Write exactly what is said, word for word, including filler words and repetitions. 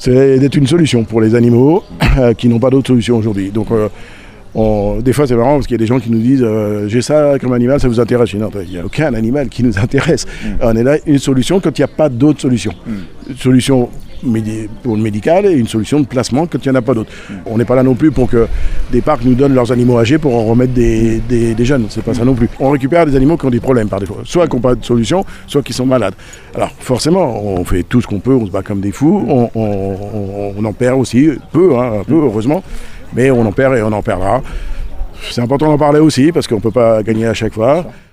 c'est d'être une solution pour les animaux euh, qui n'ont pas d'autre solution aujourd'hui. Donc, euh, on, des fois, c'est marrant parce qu'il y a des gens qui nous disent euh, « j'ai ça comme animal, ça vous intéresse ?» Non, il n'y a aucun animal qui nous intéresse. Mm. On est là, une solution quand il n'y a pas d'autre solution. Mm. Une solution médi- pour le médical et une solution de placement quand il n'y en a pas d'autre. Mm. On n'est pas là non plus pour que des parcs nous donnent leurs animaux âgés pour en remettre des, des, des jeunes. C'est pas ça non plus. On récupère des animaux qui ont des problèmes par défaut. Soit qui n'ont pas de solution, soit qui sont malades. Alors forcément, on fait tout ce qu'on peut, on se bat comme des fous. On, on, on, on en perd aussi, peu, hein, un peu heureusement. Mais on en perd et on en perdra. C'est important d'en parler aussi parce qu'on ne peut pas gagner à chaque fois.